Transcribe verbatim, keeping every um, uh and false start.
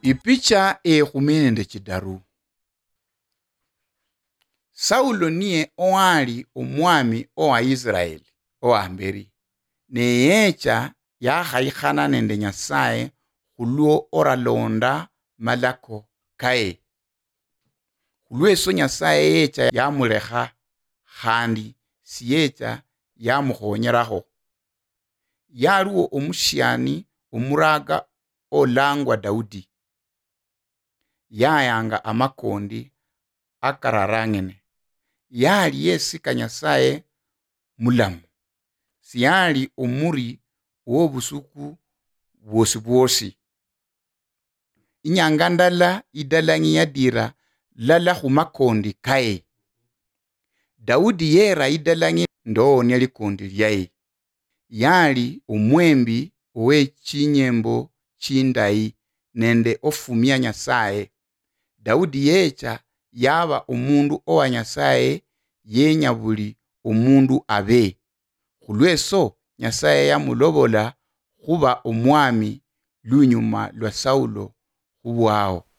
Ipicha ekhumi nende chidaru. Saulo niye oali omwami owa Israeli oamberi. Neyecha yakhayikhana nende Nyasaye khulwo oralonda malako kae. Khulweso Nyasaye yecha yamulekha khandi siyecha yamukhonyerakho. Yaliwo omushani omuraga olangwa Daudi. Yayanga amakondi akararangene. Yali yesika Nyasaye mulamu. Siyali omuri wobusuku bwosi bwosi. Inyanga ndala idalangi yadira lala khumakondi kae. Daudi yera idalangi ndowonya likondi lyaye. Yali omwembi owe chinyembo chindayi nende ofumya Nyasaye. Daudi yecha yaba omundu owa Nyasaye yenya buli omundu abe. Khulweso Nyasaye yamulobola khuba omwami lunyuma lwa Saulo khubwao.